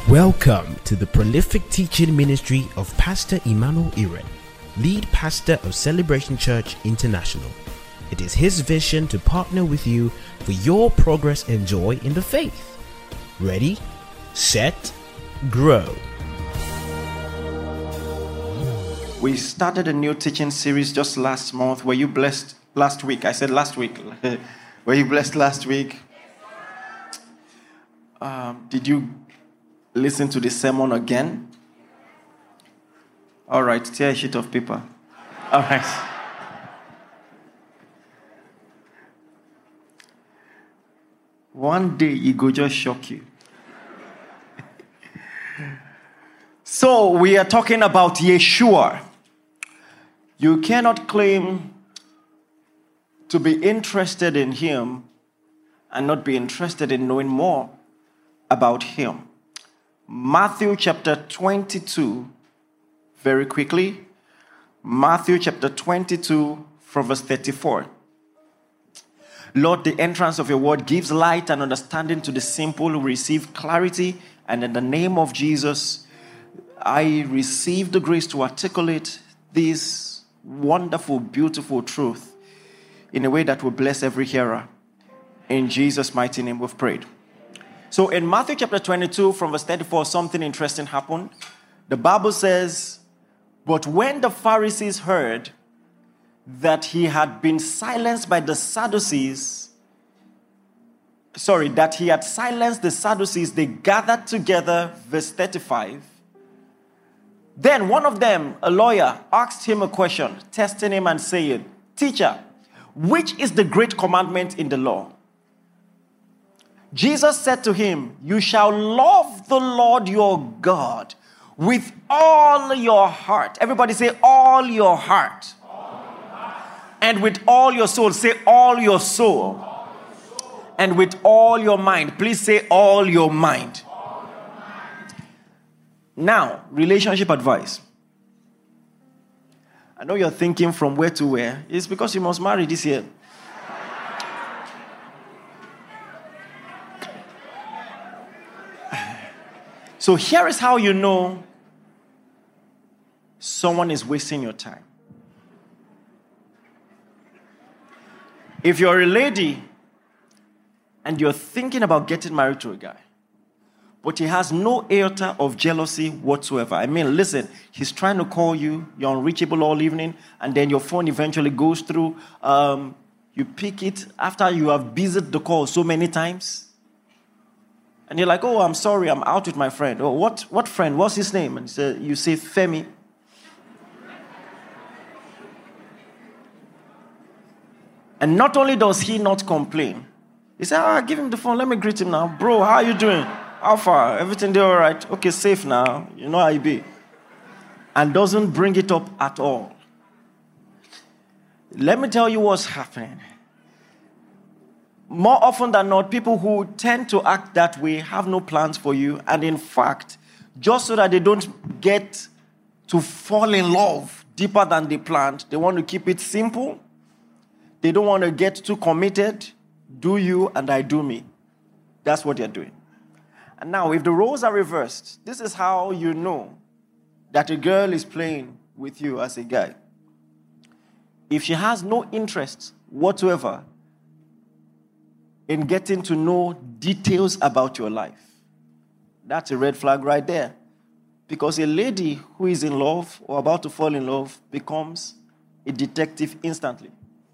Welcome to the prolific teaching ministry of Pastor Emmanuel Iren, lead pastor of Celebration Church International. It is his vision to partner with you for your progress and joy in the faith. Ready, set, grow. We started a new teaching series just last month. Were you blessed last week? I said last week. Were you blessed last week? Did you listen to the sermon again? All right, tear a sheet of paper. All right. One day it go just shock you. So we are talking about Yeshua. You cannot claim to be interested in him and not be interested in knowing more about him. Matthew chapter 22, very quickly. Matthew chapter 22 from verse 34. Lord, the entrance of your word gives light and understanding to the simple who receive clarity. And in the name of Jesus, I receive the grace to articulate this wonderful, beautiful truth in a way that will bless every hearer. In Jesus' mighty name we've prayed. So in Matthew chapter 22 from verse 34, something interesting happened. The Bible says, but when the Pharisees heard that he had been silenced by the Sadducees, that he had silenced the Sadducees, they gathered together, verse 35. Then one of them, a lawyer, asked him a question, testing him and saying, Teacher, which is the great commandment in the law? Jesus said to him, you shall love the Lord your God with all your heart. Everybody say, all your heart. And with all your soul. Say, all your soul. And with all your mind. Please say, all your mind. Now, relationship advice. I know you're thinking from where to where. It's because you must marry this year. So here is how you know someone is wasting your time. If you're a lady and you're thinking about getting married to a guy, but he has no iota of jealousy whatsoever. I mean, listen, he's trying to call you, you're unreachable all evening, and then your phone eventually goes through. You pick it after you have busied the call so many times. And you're like, oh, I'm sorry, I'm out with my friend. Oh, what friend? What's his name? And you say, Femi. And not only does he not complain, he said, give him the phone, let me greet him now. Bro, how are you doing? How far? Everything there all right? Okay, safe now. You know how you be. And doesn't bring it up at all. Let me tell you what's happening. More often than not, people who tend to act that way have no plans for you. And in fact, just so that they don't get to fall in love deeper than they planned, they want to keep it simple. They don't want to get too committed. Do you and I do me. That's what they're doing. And now, if the roles are reversed, this is how you know that a girl is playing with you as a guy. If she has no interest whatsoever in getting to know details about your life, that's a red flag right there. Because a lady who is in love or about to fall in love becomes a detective instantly.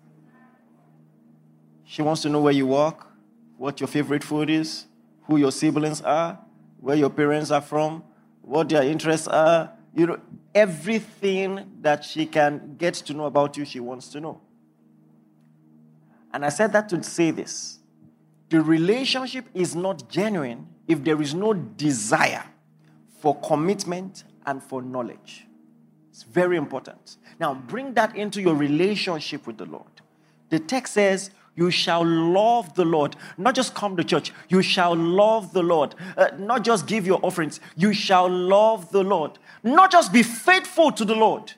She wants to know where you work, what your favorite food is, who your siblings are, where your parents are from, what their interests are. You know, everything that she can get to know about you, she wants to know. And I said that to say this. The relationship is not genuine if there is no desire for commitment and for knowledge. It's very important. Now, bring that into your relationship with the Lord. The text says, you shall love the Lord. Not just come to church. You shall love the Lord. Not just give your offerings. You shall love the Lord. Not just be faithful to the Lord.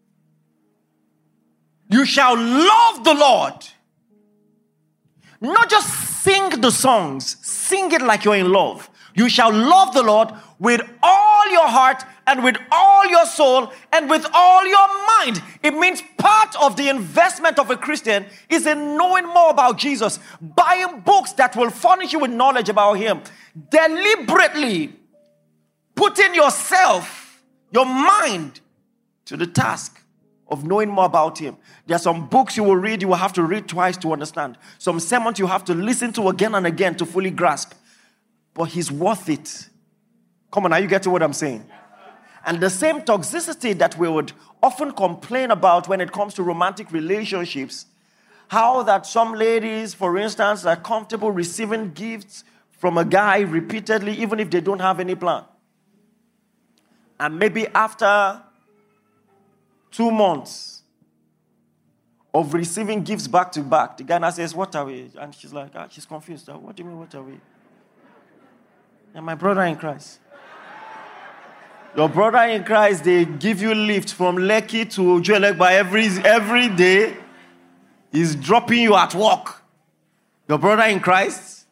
You shall love the Lord. Not just sing the songs. Sing it like you're in love. You shall love the Lord with all your heart and with all your soul and with all your mind. It means part of the investment of a Christian is in knowing more about Jesus, buying books that will furnish you with knowledge about him, deliberately putting yourself, your mind, to the task of knowing more about him. There are some books you will read, you will have to read twice to understand. Some sermons you have to listen to again and again to fully grasp. But he's worth it. Come on, are you getting what I'm saying? And the same toxicity that we would often complain about when it comes to romantic relationships, how that some ladies, for instance, are comfortable receiving gifts from a guy repeatedly, even if they don't have any plan. And maybe after 2 months of receiving gifts back to back, the guy now says, "What are we?" And she's like, she's confused. "What do you mean, what are we?" "And my brother in Christ." Your brother in Christ, they give you lift from Lekki to Ojuelegba every day. He's dropping you at work. Your brother in Christ.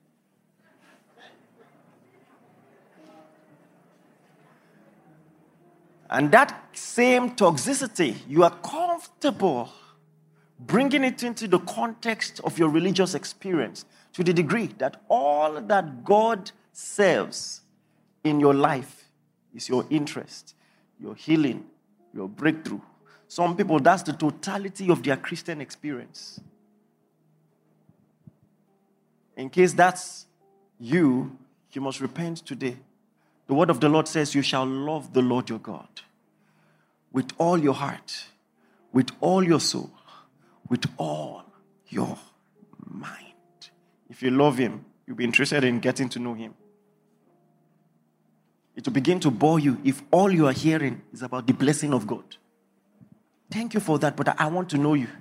And that same toxicity, you are comfortable bringing it into the context of your religious experience to the degree that all that God serves in your life is your interest, your healing, your breakthrough. Some people, that's the totality of their Christian experience. In case that's you, you must repent today. The word of the Lord says, you shall love the Lord your God with all your heart, with all your soul, with all your mind. If you love him, you'll be interested in getting to know him. It will begin to bore you if all you are hearing is about the blessing of God. Thank you for that, but I want to know you.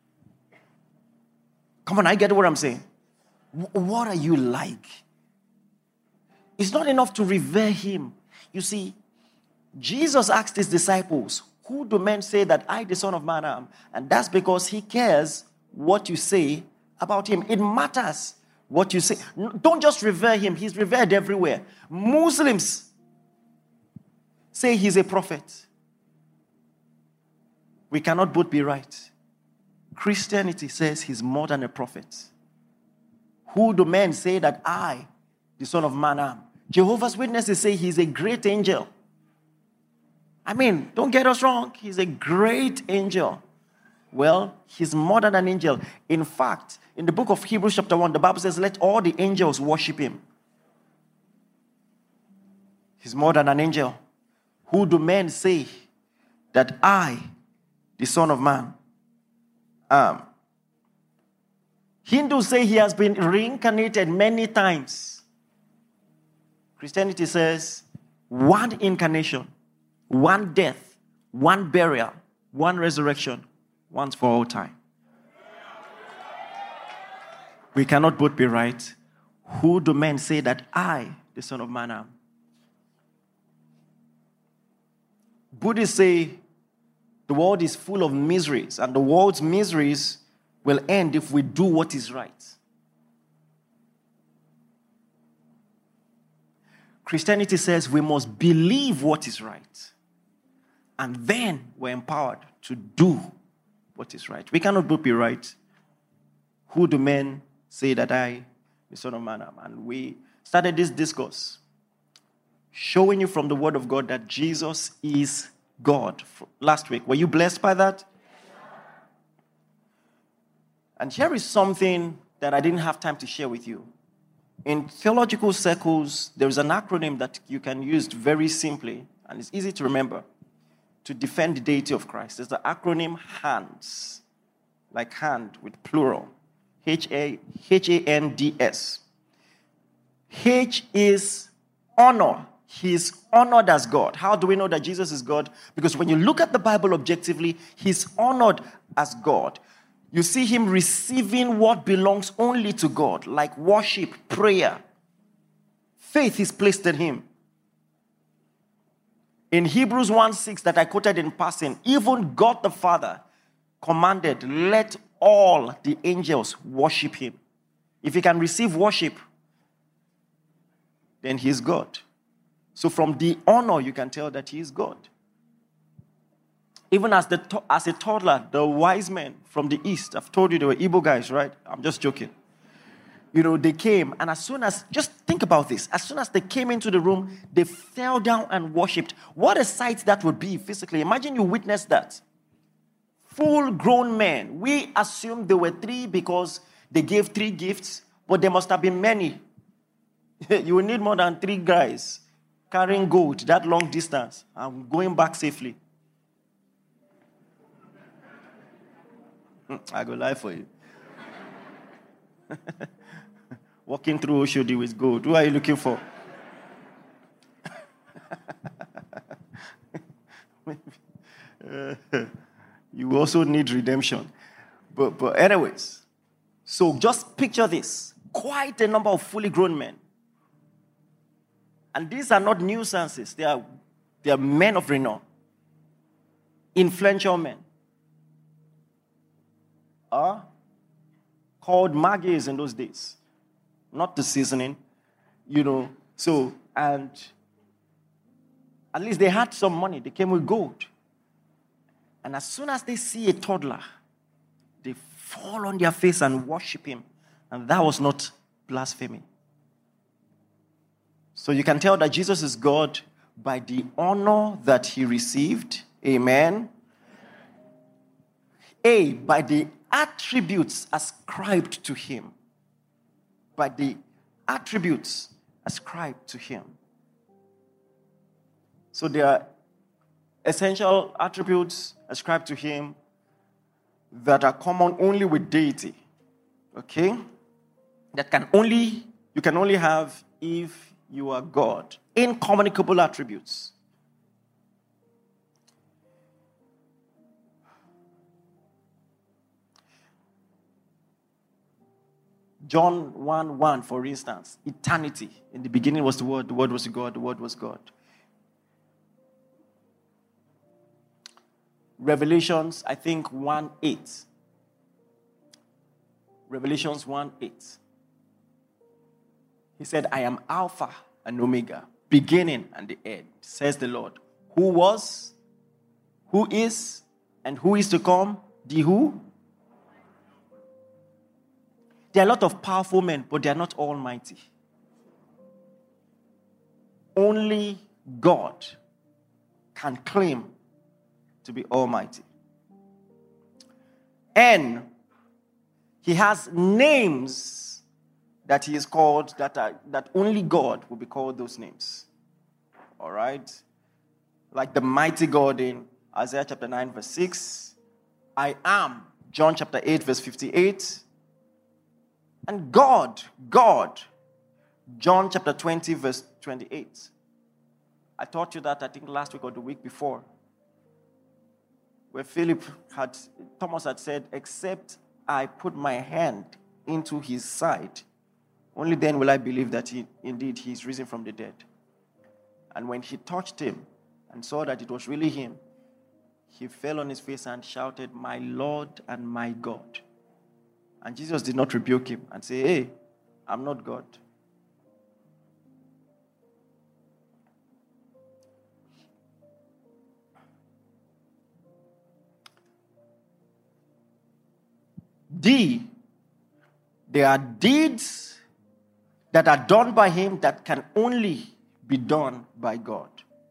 Come on, I get what I'm saying. What are you like? It's not enough to revere him. You see, Jesus asked his disciples, "Who do men say that I, the Son of Man, am?" And that's because he cares what you say about him. It matters what you say. Don't just revere him. He's revered everywhere. Muslims say he's a prophet. We cannot both be right. Christianity says he's more than a prophet. Who do men say that I, the Son of Man, am? Jehovah's Witnesses say he's a great angel. I mean, don't get us wrong. He's a great angel. Well, he's more than an angel. In fact, in the book of Hebrews chapter 1, the Bible says, let all the angels worship him. He's more than an angel. Who do men say that I, the Son of Man, am? Hindus say he has been reincarnated many times. Christianity says one incarnation, one death, one burial, one resurrection, once for all time. We cannot both be right. Who do men say that I, the Son of Man, am? Buddhists say the world is full of miseries, and the world's miseries will end if we do what is right. Christianity says we must believe what is right, and then we're empowered to do what is right. We cannot both be right. Who do men say that I, the Son of Man, am? And we started this discourse showing you from the Word of God that Jesus is God. Last week, were you blessed by that? And here is something that I didn't have time to share with you. In theological circles, there is an acronym that you can use very simply, and it's easy to remember, to defend the deity of Christ. There's the acronym HANDS, like hand with plural, H-A-N-D-S. H is honor. He is honored as God. How do we know that Jesus is God? Because when you look at the Bible objectively, he's honored as God. You see him receiving what belongs only to God, like worship, prayer. Faith is placed in him. In Hebrews 1:6 that I quoted in passing, even God the Father commanded, let all the angels worship him. If he can receive worship, then he is God. So from the honor, you can tell that he is God. Even as a toddler, the wise men from the east, I've told you they were Igbo guys, right? I'm just joking. They came, and just think about this. As soon as they came into the room, they fell down and worshipped. What a sight that would be physically. Imagine you witnessed that. Full-grown men. We assumed there were 3 because they gave 3 gifts, but there must have been many. You will need more than 3 guys carrying gold that long distance and going back safely. I go lie for you. Walking through Oshodi with gold. Who are you looking for? You also need redemption. But anyways, so just picture this. Quite a number of fully grown men. And these are not nuisances. They are men of renown. Influential men. Called magis in those days. Not the seasoning, So, and at least they had some money. They came with gold. And as soon as they see a toddler, they fall on their face and worship him. And that was not blasphemy. So you can tell that Jesus is God by the honor that he received. Amen. By the attributes ascribed to him. By the attributes ascribed to him. So there are essential attributes ascribed to him that are common only with deity. Okay? That you can only have if you are God. Incommunicable attributes. John 1:1, for instance, eternity. In the beginning was the Word was God, the Word was God. Revelations, I think 1:8. Revelations 1:8. He said, I am Alpha and Omega, beginning and the end, says the Lord, who was, who is, and who is to come, the who? There are a lot of powerful men, but they are not almighty. Only God can claim to be almighty. And he has names that he is called, that only God will be called those names. All right? Like the mighty God in Isaiah chapter 9, verse 6. I am, John chapter 8, verse 58. And God, John chapter 20, verse 28. I taught you that, I think, last week or the week before. Where Thomas had said, except I put my hand into his side, only then will I believe that indeed he is risen from the dead. And when he touched him and saw that it was really him, he fell on his face and shouted, my Lord and my God. And Jesus did not rebuke him and say, hey, I'm not God. There are deeds that are done by him that can only be done by God.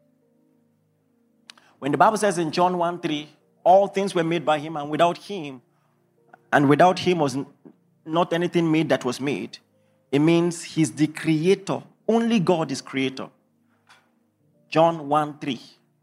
When the Bible says in John 1:3, all things were made by him, and without him was not anything made that was made, it means he's the creator. Only God is creator. John 1:3.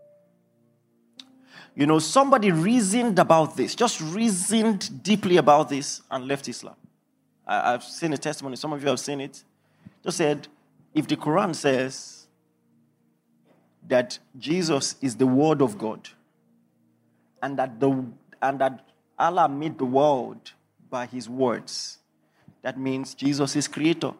Somebody reasoned about this, just reasoned deeply about this and left Islam. I've seen a testimony, some of you have seen it. Just said, if the Quran says that Jesus is the Word of God and that Allah made the world by his words, that means Jesus is creator.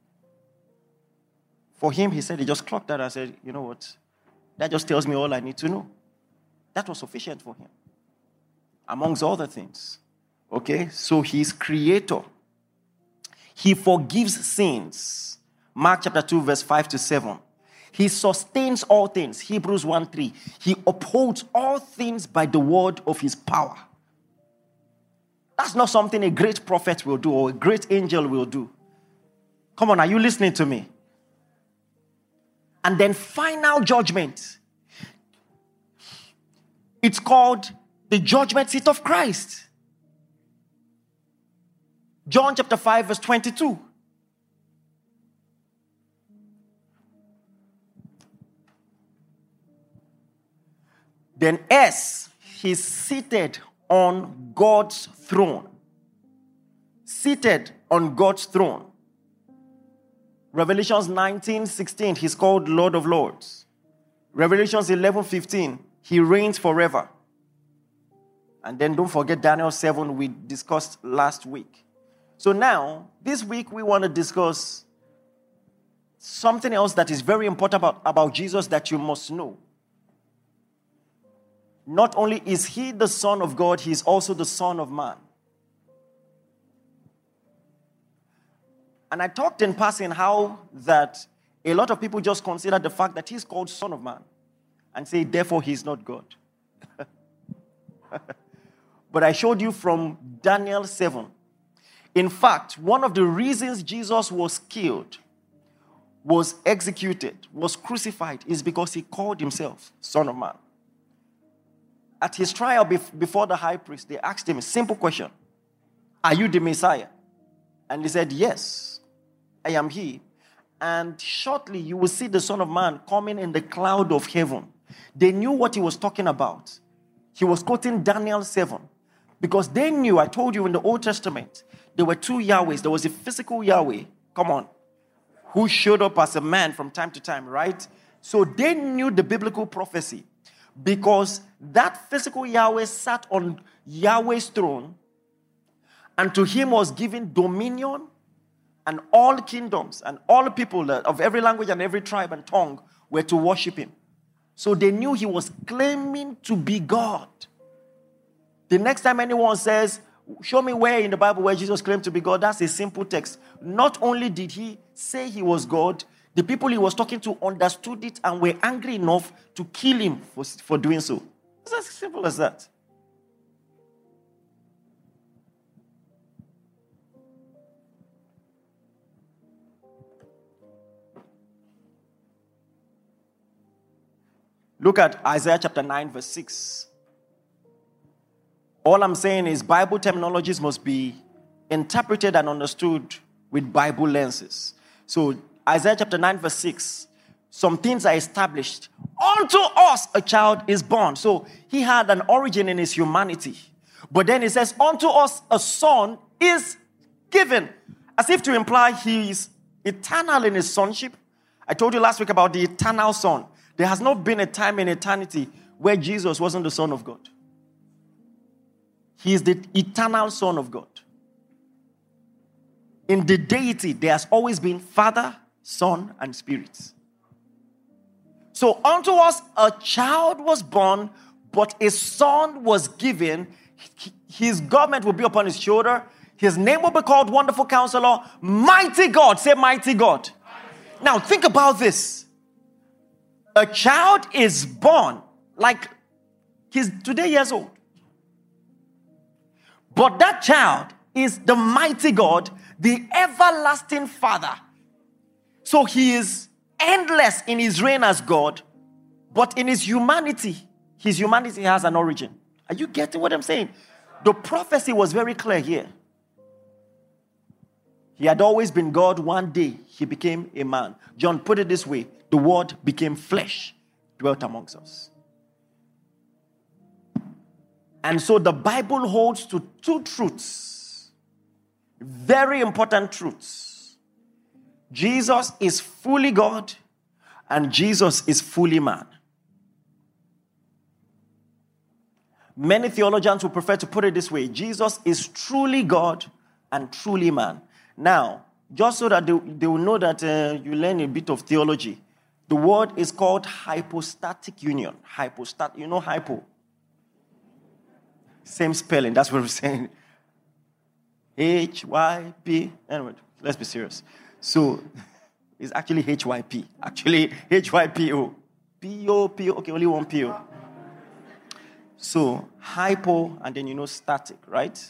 For him, he said, he just clocked that and said, you know what? That just tells me all I need to know. That was sufficient for him, amongst other things. Okay, so he's creator. He forgives sins Mark chapter 2, verse 5 to 7. He sustains all things. Hebrews 1:3. He upholds all things by the word of his power. That's not something a great prophet will do or a great angel will do. Come on, are you listening to me? And then final judgment. It's called the judgment seat of Christ. John chapter 5, verse 22. Then as he's seated on God's throne. Seated on God's throne. Revelations 19:16, he's called Lord of Lords. Revelations 11:15, he reigns forever. And then don't forget Daniel 7 we discussed last week. So now, this week we want to discuss something else that is very important about Jesus that you must know. Not only is he the Son of God, he is also the Son of Man. And I talked in passing how that a lot of people just consider the fact that he's called Son of Man and say, therefore, he's not God. But I showed you from Daniel 7. In fact, one of the reasons Jesus was killed, was executed, was crucified, is because he called himself Son of Man. At his trial before the high priest, they asked him a simple question. Are you the Messiah? And he said, yes, I am he. And shortly you will see the Son of Man coming in the cloud of heaven. They knew what he was talking about. He was quoting Daniel 7. Because they knew, I told you in the Old Testament, there were two Yahwehs. There was a physical Yahweh, come on, who showed up as a man from time to time, right? So they knew the biblical prophecy. Because that physical Yahweh sat on Yahweh's throne, and to him was given dominion, and all kingdoms and all people of every language and every tribe and tongue were to worship him. So they knew he was claiming to be God. The next time anyone says, show me where in the Bible where Jesus claimed to be God, that's a simple text. Not only did he say he was God, the people he was talking to understood it and were angry enough to kill him for doing so. It's as simple as that. Look at Isaiah chapter 9, verse 6. All I'm saying is Bible terminologies must be interpreted and understood with Bible lenses. So Isaiah chapter 9, verse 6. Some things are established. Unto us a child is born. So he had an origin in his humanity. But then it says, unto us a son is given. As if to imply he is eternal in his sonship. I told you last week about the eternal son. There has not been a time in eternity where Jesus wasn't the Son of God. He is the eternal Son of God. In the deity, there has always been Father, Son, and Spirit. So unto us a child was born, but a son was given. His government will be upon his shoulder. His name will be called Wonderful Counselor, Mighty God. Say Mighty God. Now think about this. A child is born, like he's today years old. But that child is the mighty God, the everlasting Father. So he is endless in his reign as God, but in his humanity has an origin. Are you getting what I'm saying? The prophecy was very clear here. He had always been God. One day, he became a man. John put it this way. The word became flesh, dwelt amongst us. And so the Bible holds to two truths. Very important truths. Jesus is fully God and Jesus is fully man. Many theologians would prefer to put it this way. Jesus is truly God and truly man. Now, just so that they will know that you learn a bit of theology, the word is called hypostatic union. You know hypo? Same spelling, that's what we're saying. H-Y-P. Anyway, let's be serious. So, It's actually HYP. Actually, HYPO. P-O. Okay, only one P-O. So, hypo, and then static, right?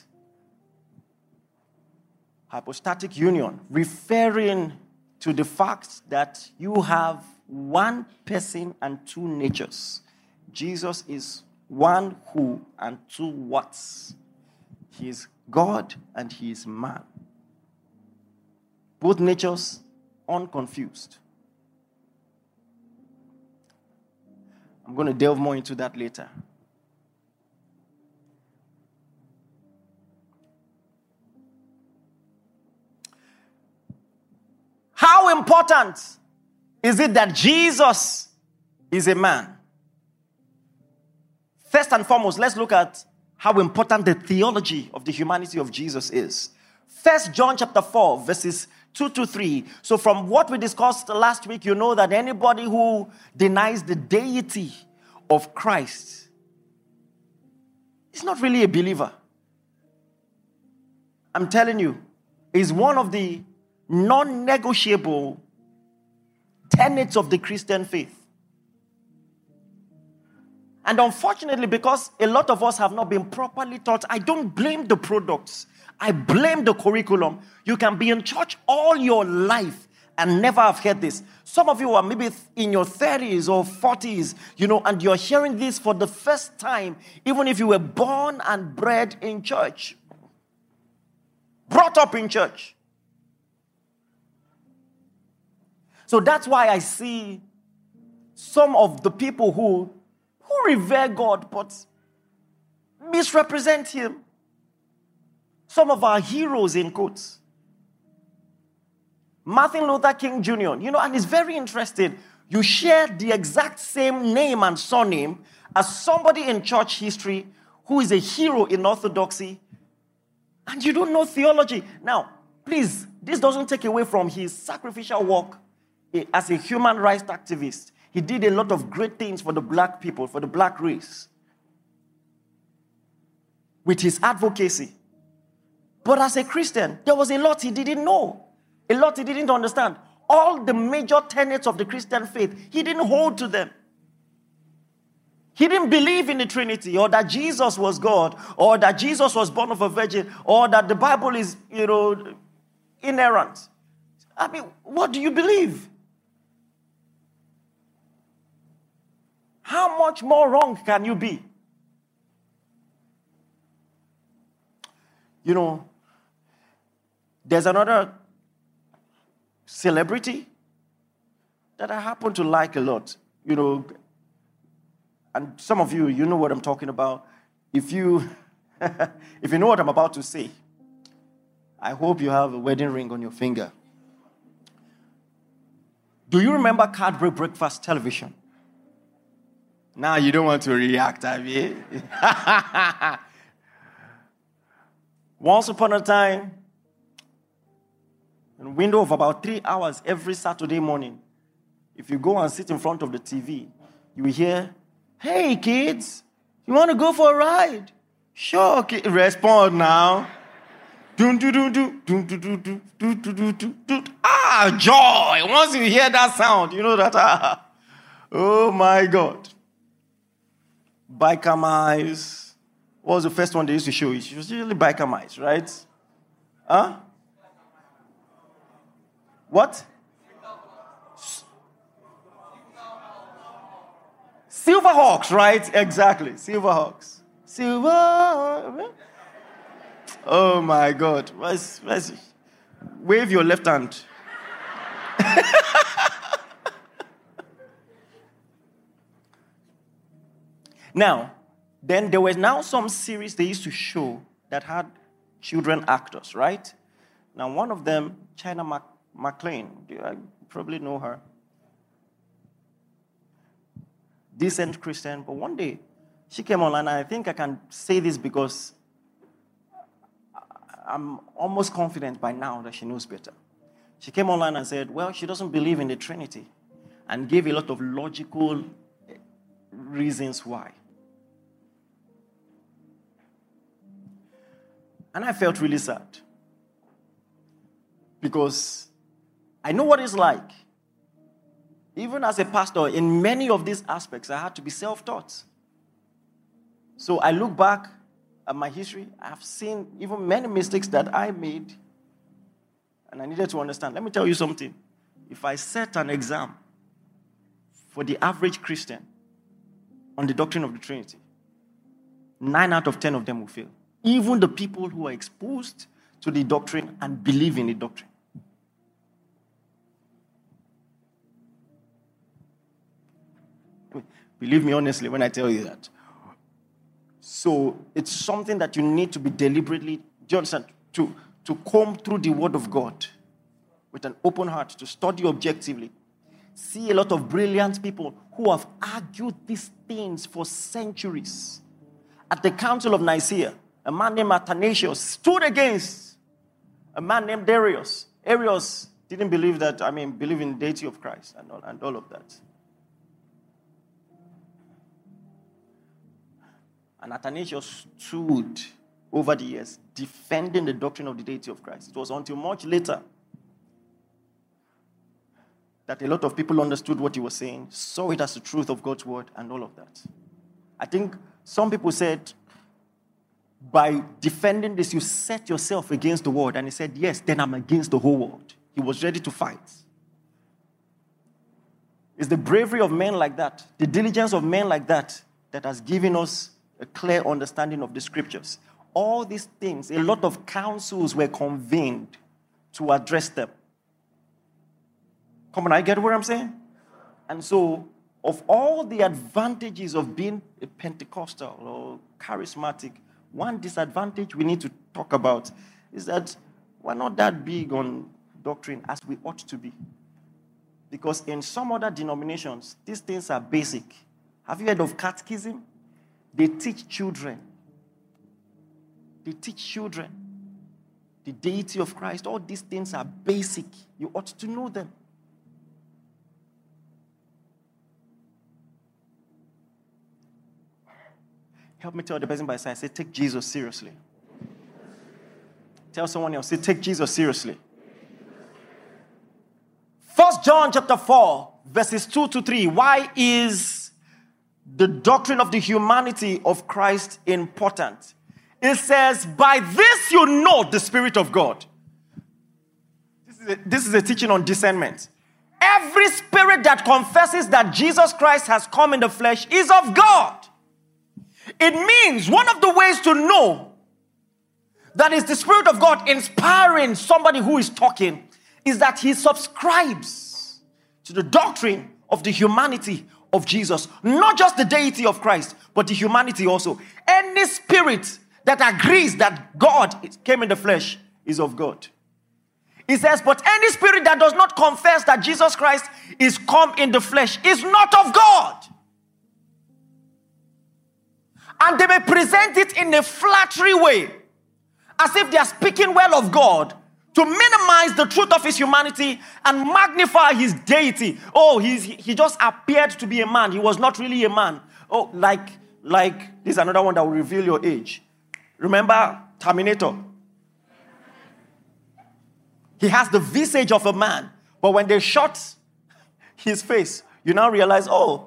Hypostatic union, referring to the fact that you have one person and two natures. Jesus is one who and two whats. He is God and he is man. Both natures unconfused. I'm going to delve more into that later. How important is it that Jesus is a man? First and foremost, let's look at how important the theology of the humanity of Jesus is. 1 John chapter 4, verses 2-3. So from what we discussed last week, you know that anybody who denies the deity of Christ is not really a believer. I'm telling you, is one of the non-negotiable tenets of the Christian faith. And unfortunately, because a lot of us have not been properly taught, I don't blame the products. I blame the curriculum. You can be in church all your life and never have heard this. Some of you are maybe in your 30s or 40s, and you're hearing this for the first time, even if you were born and bred in church. Brought up in church. So that's why I see some of the people who revere God but misrepresent him. Some of our heroes, in quotes. Martin Luther King Jr., and it's very interesting. You share the exact same name and surname as somebody in church history who is a hero in orthodoxy, and you don't know theology. Now, please, this doesn't take away from his sacrificial work as a human rights activist. He did a lot of great things for the black people, for the black race, with his advocacy. But as a Christian, there was a lot he didn't know, a lot he didn't understand. All the major tenets of the Christian faith, he didn't hold to them. He didn't believe in the Trinity, or that Jesus was God, or that Jesus was born of a virgin, or that the Bible is, inerrant. I mean, what do you believe? How much more wrong can you be? There's another celebrity that I happen to like a lot. And some of you, you know what I'm talking about. If you know what I'm about to say, I hope you have a wedding ring on your finger. Do you remember Cadbury Breakfast Television? Now you don't want to react, have you? Once upon a time, in a window of about 3 hours every Saturday morning, if you go and sit in front of the TV, you will hear, "Hey kids, you want to go for a ride?" "Sure, kid." Respond now. Joy. Once you hear that sound, you know that, oh my God. Biker Mice. What was the first one they used to show? It was usually Biker Mice, right? Huh? What? Silverhawks, right? Exactly. Silverhawks. Oh my God. Wave your left hand. Now, then there was now some series they used to show that had children actors, right? Now, one of them, China McClain, I probably know her. Decent Christian, but one day she came online, and I think I can say this because I'm almost confident by now that she knows better. She came online and said, well, she doesn't believe in the Trinity, and gave a lot of logical reasons why. And I felt really sad, because I know what it's like Even as a pastor, in many of these aspects, I had to be self-taught. So I look back at my history. I have seen even many mistakes that I made, and I needed to understand. Let me tell you something. If I set an exam for the average Christian on the doctrine of the Trinity, 9 out of 10 of them will fail. Even the people who are exposed to the doctrine and believe in the doctrine. Believe me honestly when I tell you that. So it's something that you need to be deliberately, do you understand, to comb through the Word of God with an open heart, to study objectively. See a lot of brilliant people who have argued these things for centuries. At the Council of Nicaea, a man named Athanasius stood against a man named Darius. Arius didn't believe in the deity of Christ and all of that. And Athanasius stood over the years defending the doctrine of the deity of Christ. It was until much later that a lot of people understood what he was saying, saw it as the truth of God's word, and all of that. I think some people said, by defending this, you set yourself against the world. And he said, yes, then I'm against the whole world. He was ready to fight. It's the bravery of men like that, the diligence of men like that, that has given us a clear understanding of the scriptures. All these things, a lot of councils were convened to address them. Come on, I get what I'm saying? And so, of all the advantages of being a Pentecostal or charismatic, one disadvantage we need to talk about is that we're not that big on doctrine as we ought to be. Because in some other denominations, these things are basic. Have you heard of catechism? They teach children. The deity of Christ. All these things are basic. You ought to know them. Help me tell the person by side, say, take Jesus seriously. Tell someone else, say, take Jesus seriously. 1 John chapter 4, verses 2-3. Why is the doctrine of the humanity of Christ important? It says, by this you know the Spirit of God. This is a teaching on discernment. Every spirit that confesses that Jesus Christ has come in the flesh is of God. It means one of the ways to know that is the Spirit of God inspiring somebody who is talking is that he subscribes to the doctrine of the humanity of Jesus. Not just the deity of Christ, but the humanity also. Any spirit that agrees that God came in the flesh is of God. He says, but any spirit that does not confess that Jesus Christ is come in the flesh is not of God. And they may present it in a flattery way, as if they are speaking well of God, to minimize the truth of his humanity and magnify his deity. Oh, he just appeared to be a man. He was not really a man. Oh, like this is another one that will reveal your age. Remember Terminator? He has the visage of a man, but when they shot his face, you now realize, oh,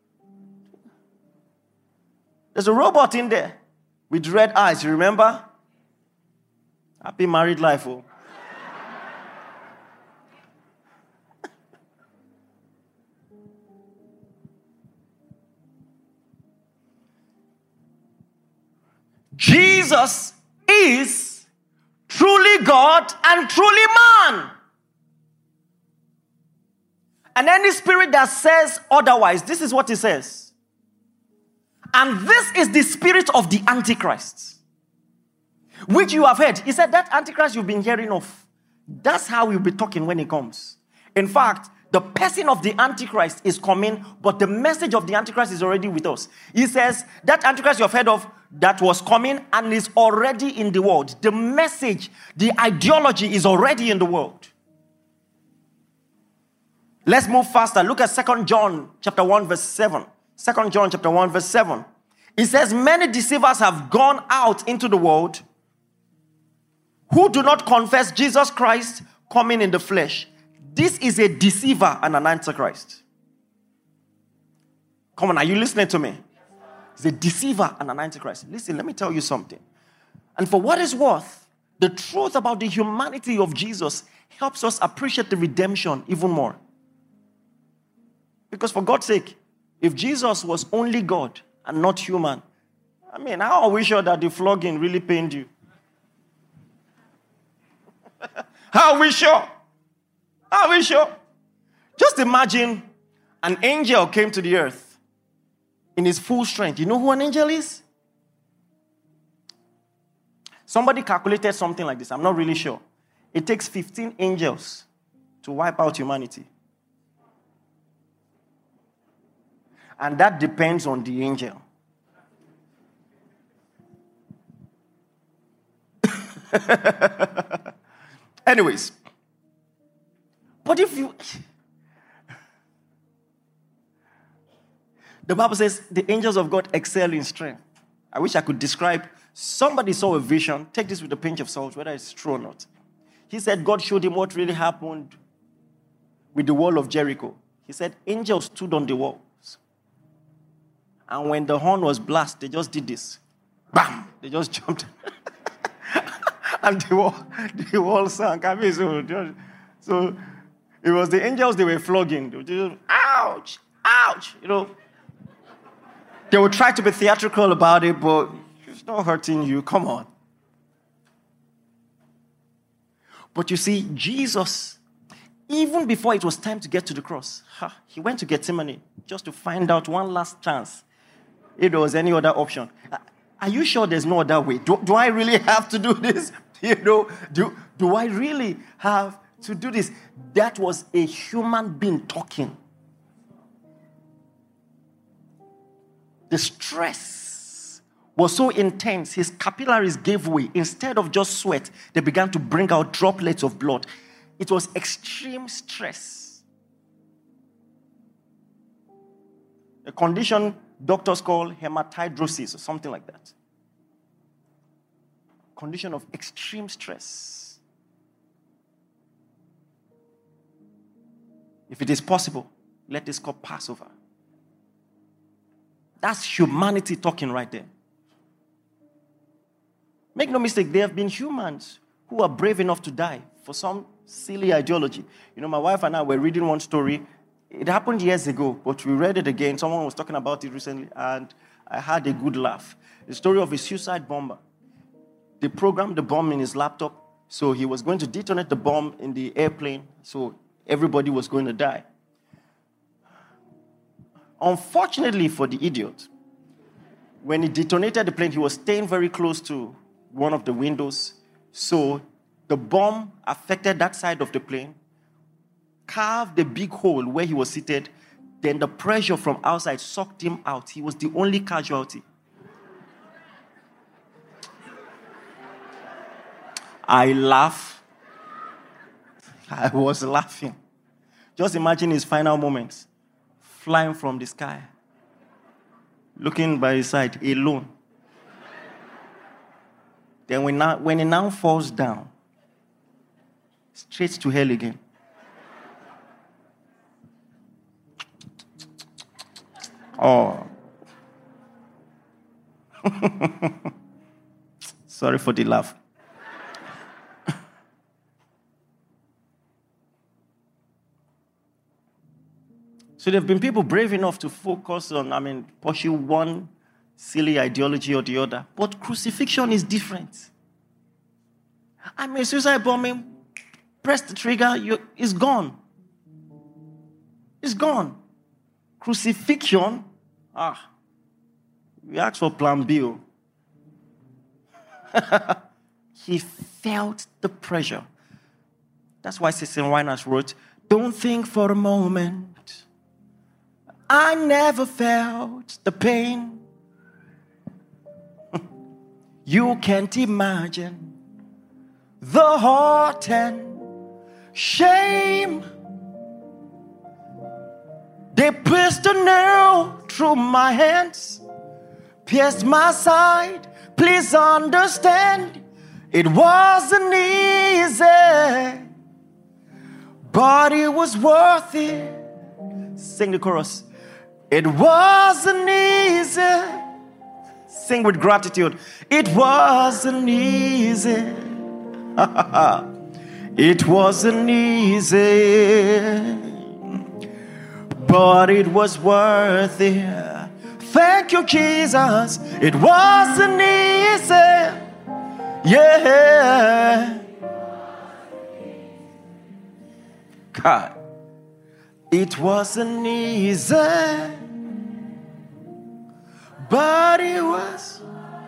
there's a robot in there with red eyes. You remember? Happy married life, oh. Jesus is truly God and truly man. And any spirit that says otherwise, this is what he says. And this is the spirit of the Antichrist, which you have heard. He said that Antichrist you've been hearing of, that's how he'll be talking when he comes. In fact, the person of the Antichrist is coming, but the message of the Antichrist is already with us. He says that Antichrist you've heard of that was coming and is already in the world. The message, the ideology is already in the world. Let's move faster. Look at 2 John chapter 1 verse 7. 2 John chapter 1 verse 7. It says, many deceivers have gone out into the world who do not confess Jesus Christ coming in the flesh. This is a deceiver and an antichrist. Come on, are you listening to me? He's a deceiver and an antichrist. Listen, let me tell you something. And for what it's worth, the truth about the humanity of Jesus helps us appreciate the redemption even more. Because for God's sake, if Jesus was only God and not human, I mean, how are we sure that the flogging really pained you? How are we sure? How are we sure? Just imagine an angel came to the earth in his full strength. You know who an angel is? Somebody calculated something like this. I'm not really sure. It takes 15 angels to wipe out humanity. And that depends on the angel. Anyways. But if you... The Bible says the angels of God excel in strength. I wish I could describe. Somebody saw a vision. Take this with a pinch of salt, whether it's true or not. He said God showed him what really happened with the wall of Jericho. He said angels stood on the walls. And when the horn was blasted, they just did this. Bam! They just jumped. And the wall sank. I mean, so it was the angels they were flogging. They were just, ouch! Ouch! You know. They would try to be theatrical about it, but it's not hurting you. Come on. But you see, Jesus, even before it was time to get to the cross, he went to Gethsemane just to find out one last chance if there was any other option. Are you sure there's no other way? Do I really have to do this? You know, do I really have to do this? That was a human being talking. The stress was so intense, his capillaries gave way. Instead of just sweat, they began to bring out droplets of blood. It was extreme stress. A condition doctors call hematidrosis or something like that. Condition of extreme stress. If it is possible, let this cup pass over. That's humanity talking right there. Make no mistake, there have been humans who are brave enough to die for some silly ideology. You know, my wife and I were reading one story. It happened years ago, but we read it again. Someone was talking about it recently, and I had a good laugh. The story of a suicide bomber. They programmed the bomb in his laptop, so he was going to detonate the bomb in the airplane, so everybody was going to die. Unfortunately for the idiot, when he detonated the plane, he was staying very close to one of the windows. So the bomb affected that side of the plane, carved a big hole where he was seated. Then the pressure from outside sucked him out. He was the only casualty. I laugh. I was laughing. Just imagine his final moments. Flying from the sky, looking by his side, alone. Then when he now falls down, straight to hell again. Oh. Sorry for the laugh. So there have been people brave enough to focus on, pursue one silly ideology or the other. But crucifixion is different. Suicide bombing, press the trigger, it's gone. It's gone. Crucifixion, we asked for plan B. He felt the pressure. That's why Cecil Winans wrote, "Don't think for a moment I never felt the pain. You can't imagine the hurt and shame. They pierced a nail through my hands, pierced my side. Please understand, it wasn't easy, but it was worth it." Sing the chorus. It wasn't easy. Sing with gratitude. It wasn't easy. It wasn't easy. But it was worth it. Thank you, Jesus. It wasn't easy. Yeah. God. It wasn't easy. But it was.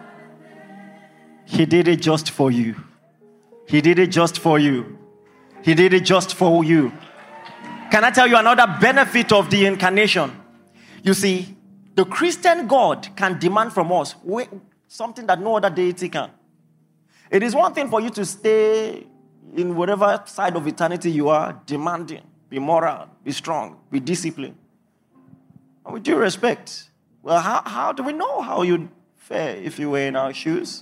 He did it just for you. He did it just for you. He did it just for you. Can I tell you another benefit of the incarnation? You see, the Christian God can demand from us something that no other deity can. It is one thing for you to stay in whatever side of eternity you are, demanding, be moral, be strong, be disciplined. And with due respect, well, how do we know how you'd fare if you were in our shoes?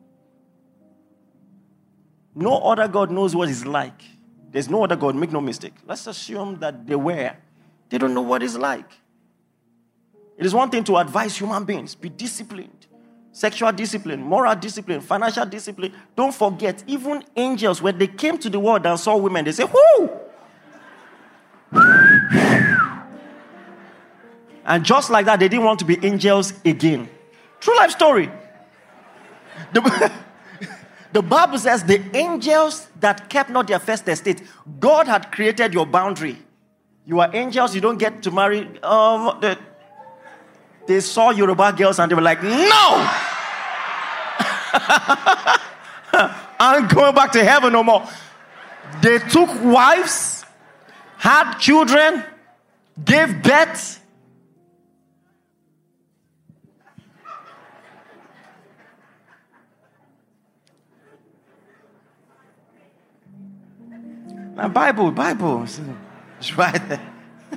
No other God knows what it's like. There's no other God, make no mistake. Let's assume that they don't know what it's like. It is one thing to advise human beings, be disciplined. Sexual discipline, moral discipline, financial discipline. Don't forget, even angels, when they came to the world and saw women, they say, whoo! And just like that, they didn't want to be angels again. True life story. The Bible says the angels that kept not their first estate, God had created your boundary. You are angels, you don't get to marry. They saw Yoruba girls and they were like, no! I'm going back to heaven no more. They took wives, had children, gave birth. Now, Bible, it's right there.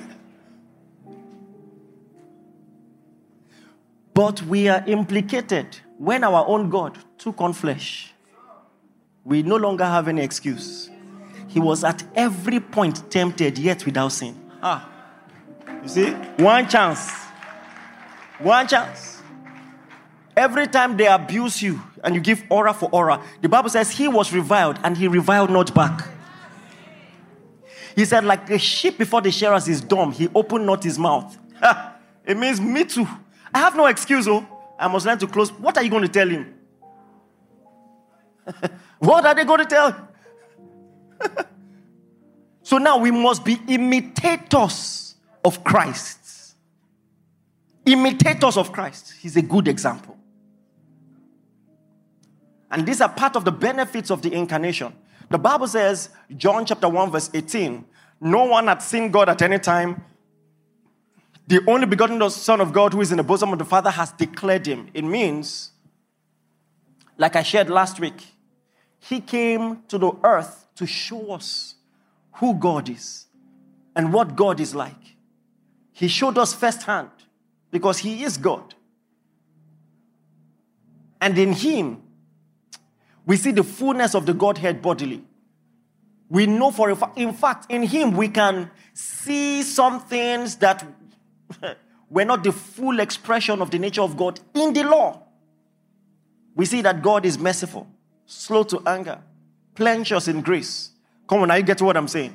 But we are implicated when our own God took on flesh. We no longer have any excuse. He was at every point tempted, yet without sin. You see? One chance. One chance. Every time they abuse you and you give aura for aura, the Bible says he was reviled and he reviled not back. He said, like a sheep before the shearers is dumb, he opened not his mouth. It means me too. I have no excuse, I must learn to close. What are you going to tell him? What are they going to tell him? So now we must be imitators of Christ. Imitators of Christ. He's a good example. And these are part of the benefits of the incarnation. The Bible says, John chapter 1 verse 18, no one had seen God at any time. The only begotten Son of God who is in the bosom of the Father has declared him. It means, like I shared last week, he came to the earth to show us who God is and what God is like. He showed us firsthand because he is God. And in him, we see the fullness of the Godhead bodily. We know for a fact, in fact, in him we can see some things that were not the full expression of the nature of God in the law. We see that God is merciful, slow to anger, plenteous in grace. Come on, now you get what I'm saying.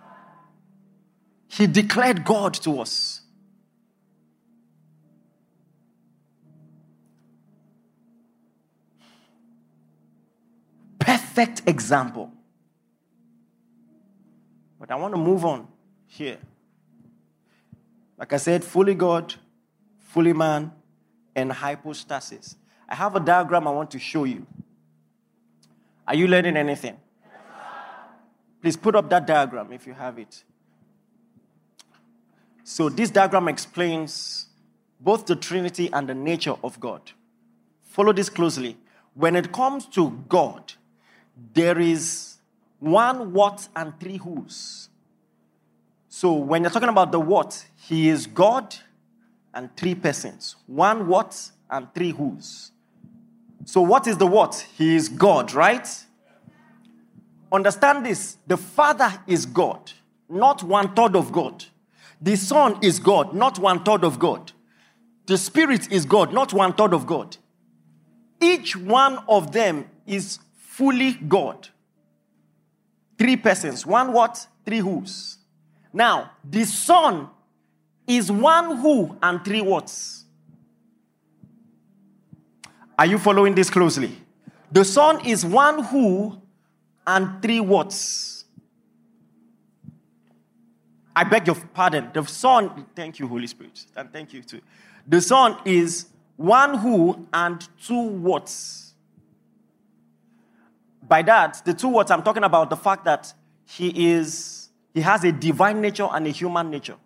He declared God to us. Perfect example. But I want to move on here. Like I said, fully God, fully man, and hypostasis. I have a diagram I want to show you. Are you learning anything? Please put up that diagram if you have it. So this diagram explains both the Trinity and the nature of God. Follow this closely. When it comes to God, there is one what and three whos. So when you're talking about the what, he is God and three persons. One what and three whos. So what is the what? He is God, right? Understand this. The Father is God, not 1/3 of God. The Son is God, not 1/3 of God. The Spirit is God, not 1/3 of God. Each one of them is fully God. 3 persons. 1 what? 3 who's. Now, the Son is 1 who and 3 whats. Are you following this closely? The Son is 1 who and 3 whats. I beg your pardon. The Son, thank you, Holy Spirit, and thank you too. The Son is 1 who and 2 whats. By that, the 2 whats, I'm talking about the fact that he has a divine nature and a human nature.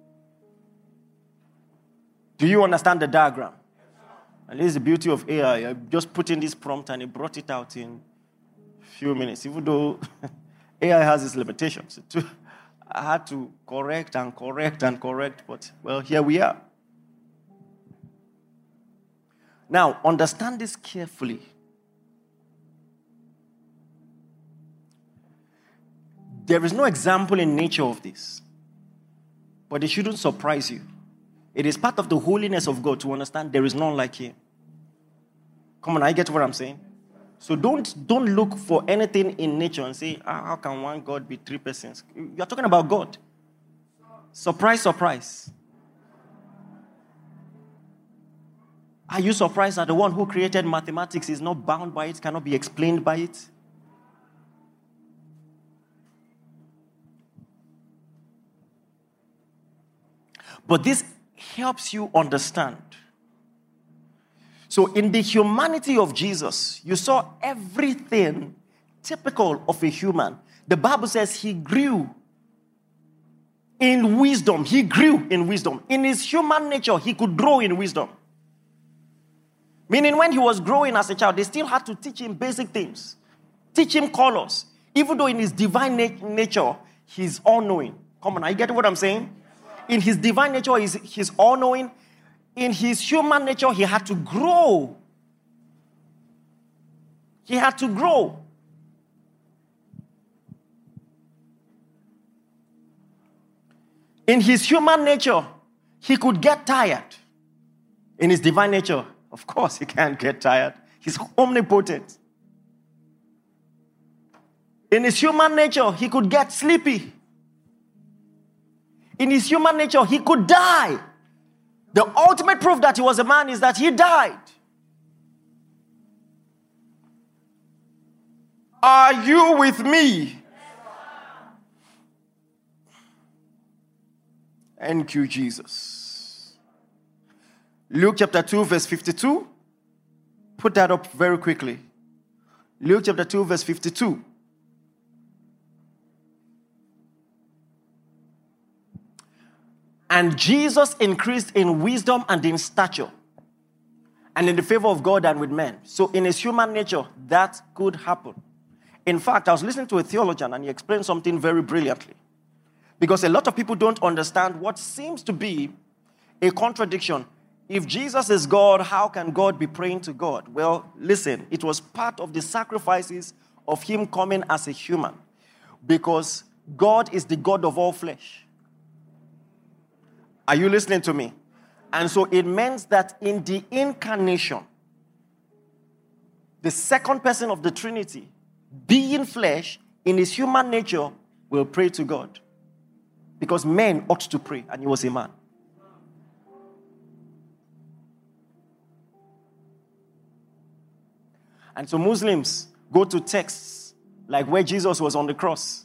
Do you understand the diagram? And this is the beauty of AI. I just put in this prompt and it brought it out in a few minutes. Even though AI has its limitations. I had to correct, but, well, here we are. Now, understand this carefully. There is no example in nature of this, but it shouldn't surprise you. It is part of the holiness of God to understand there is none like him. Come on, I get what I'm saying? So don't look for anything in nature and say, how can one God be 3 persons? You're talking about God. Surprise, surprise. Are you surprised that the one who created mathematics is not bound by it, cannot be explained by it? But this helps you understand. So in the humanity of Jesus, you saw everything typical of a human. The Bible says he grew in wisdom. He grew in wisdom. In his human nature, he could grow in wisdom. Meaning when he was growing as a child, they still had to teach him basic things. Teach him colors. Even though in his divine nature, he's all-knowing. Come on, you get what I'm saying? In his divine nature, he's all-knowing. In his human nature, he had to grow. He had to grow. In his human nature, he could get tired. In his divine nature, of course, he can't get tired. He's omnipotent. In his human nature, he could get sleepy. In his human nature, he could die. The ultimate proof that he was a man is that he died. Are you with me? Thank you, Jesus. Luke chapter 2, verse 52. Put that up very quickly. Luke chapter 2, verse 52. And Jesus increased in wisdom and in stature, and in the favor of God and with men. So in his human nature, that could happen. In fact, I was listening to a theologian, and he explained something very brilliantly. Because a lot of people don't understand what seems to be a contradiction. If Jesus is God, how can God be praying to God? Well, listen, it was part of the sacrifices of him coming as a human. Because God is the God of all flesh. Are you listening to me? And so it means that in the incarnation, the second person of the Trinity, being flesh, in his human nature, will pray to God. Because men ought to pray, and he was a man. And so Muslims go to texts like where Jesus was on the cross,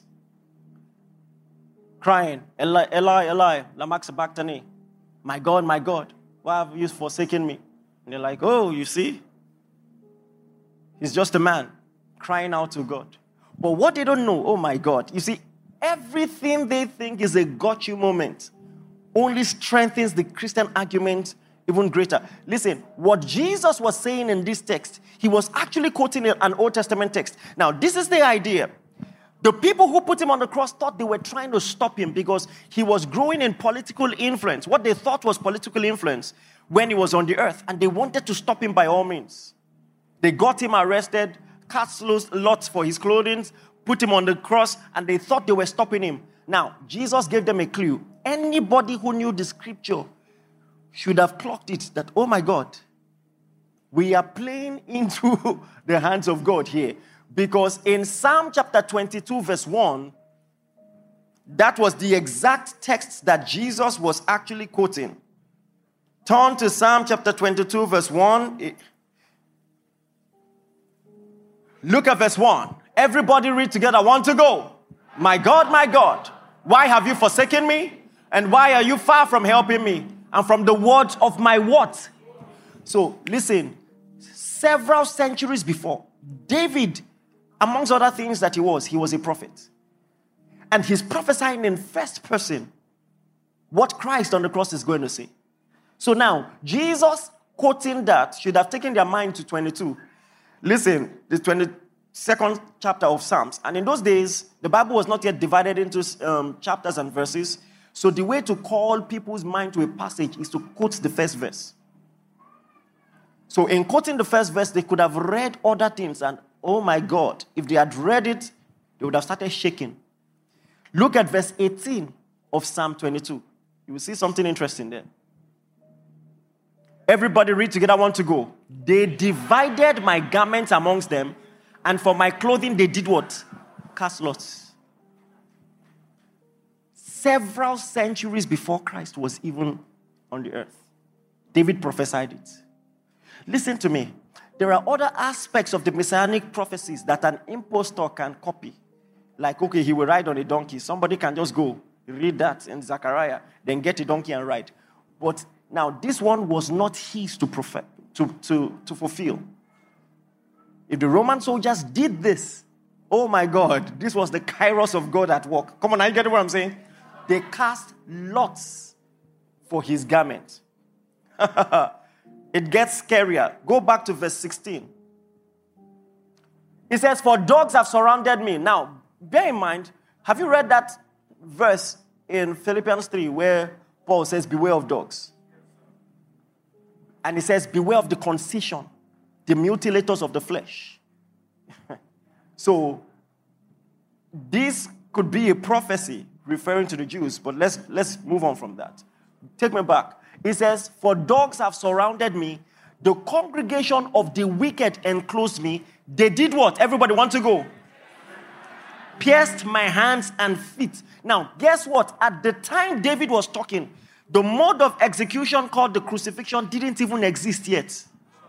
crying, Eli, Eli, Eli, lama sabachthani. My God, why have you forsaken me? And they're like, oh, you see? He's just a man crying out to God. But what they don't know, oh my God, you see, everything they think is a got you moment only strengthens the Christian argument even greater. Listen, what Jesus was saying in this text, he was actually quoting an Old Testament text. Now, this is the idea. The people who put him on the cross thought they were trying to stop him because he was growing in political influence, what they thought was political influence when he was on the earth, and they wanted to stop him by all means. They got him arrested, cast lots for his clothing, put him on the cross, and they thought they were stopping him. Now, Jesus gave them a clue. Anybody who knew the scripture should have clocked it that, oh my God, we are playing into the hands of God here. Because in Psalm chapter 22, verse 1, that was the exact text that Jesus was actually quoting. Turn to Psalm chapter 22, verse 1. Look at verse 1. Everybody read together. 1 to go. My God, why have you forsaken me? And why are you far from helping me? And from the words of my what? So, listen. Several centuries before, David, amongst other things that he was a prophet. And he's prophesying in first person what Christ on the cross is going to say. So now, Jesus quoting that should have taken their mind to 22. Listen, the 22nd chapter of Psalms. And in those days, the Bible was not yet divided into chapters and verses. So the way to call people's mind to a passage is to quote the first verse. So in quoting the first verse, they could have read other things. And oh my God, if they had read it, they would have started shaking. Look at verse 18 of Psalm 22. You will see something interesting there. Everybody read together. 1 to go. They divided my garments amongst them, and for my clothing they did what? Cast lots. Several centuries before Christ was even on the earth, David prophesied it. Listen to me. There are other aspects of the messianic prophecies that an impostor can copy. Like, okay, he will ride on a donkey. Somebody can just go read that in Zechariah, then get a donkey and ride. But now, this one was not his to fulfill. If the Roman soldiers did this, oh my God, this was the kairos of God at work. Come on, are you getting what I'm saying? They cast lots for his garment. It gets scarier. Go back to verse 16. It says, for dogs have surrounded me. Now, bear in mind, have you read that verse in Philippians 3 where Paul says, beware of dogs? And he says, beware of the concision, the mutilators of the flesh. So, this could be a prophecy referring to the Jews, but let's move on from that. Take me back. It says, for dogs have surrounded me, the congregation of the wicked enclosed me. They did what? Everybody want to go? Pierced my hands and feet. Now, guess what? At the time David was talking, the mode of execution called the crucifixion didn't even exist yet.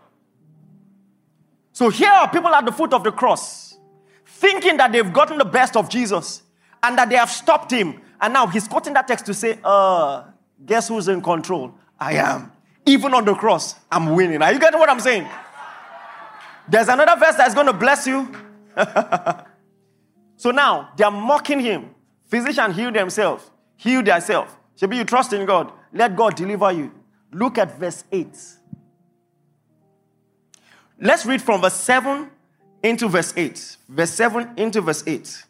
So here are people at the foot of the cross, thinking that they've gotten the best of Jesus and that they have stopped him. And now he's quoting that text to say, guess who's in control? I am. Even on the cross, I'm winning. Are you getting what I'm saying? There's another verse that's going to bless you. So now, they're mocking him. Physician, heal themselves. Heal thyself. Should be you trust in God. Let God deliver you. Look at verse 8. Let's read from verse 7 into verse 8. Verse 7 into verse 8.